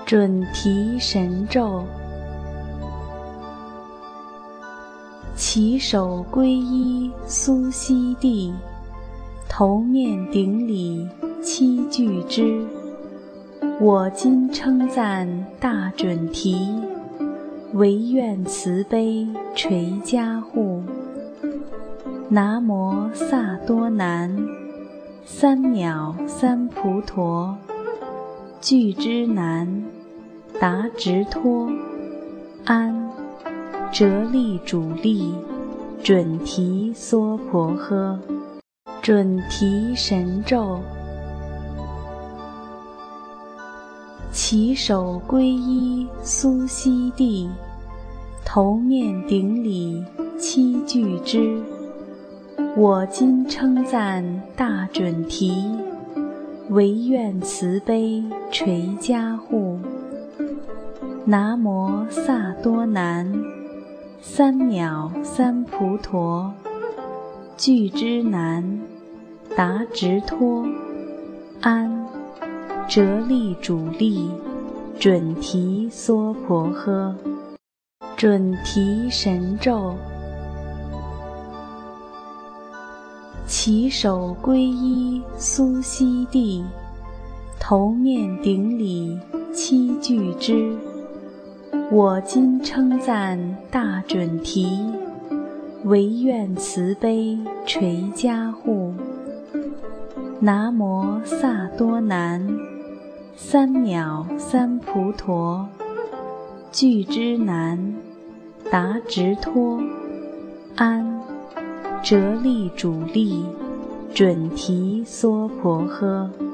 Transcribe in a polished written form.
准提神咒。起手皈依苏悉地，头面顶礼七具之。我今称赞大准提，唯愿慈悲垂加护。南无萨多南，三藐三菩陀，具之难，达直脱，安折利主利，准提娑婆诃。准提神咒。起手皈依苏悉地，头面顶礼七具之。我今称赞大准提，唯愿慈悲垂加护。南无萨多南，三藐三菩陀，具之难，达直脱，安折利主利，准提娑婆诃。准提神咒。起手皈依苏悉地，头面顶礼七具之。我今称赞大准提，唯愿慈悲垂加护。南无萨多南，三藐三菩陀，具之难，达直脱，安折利主利，准提娑婆诃。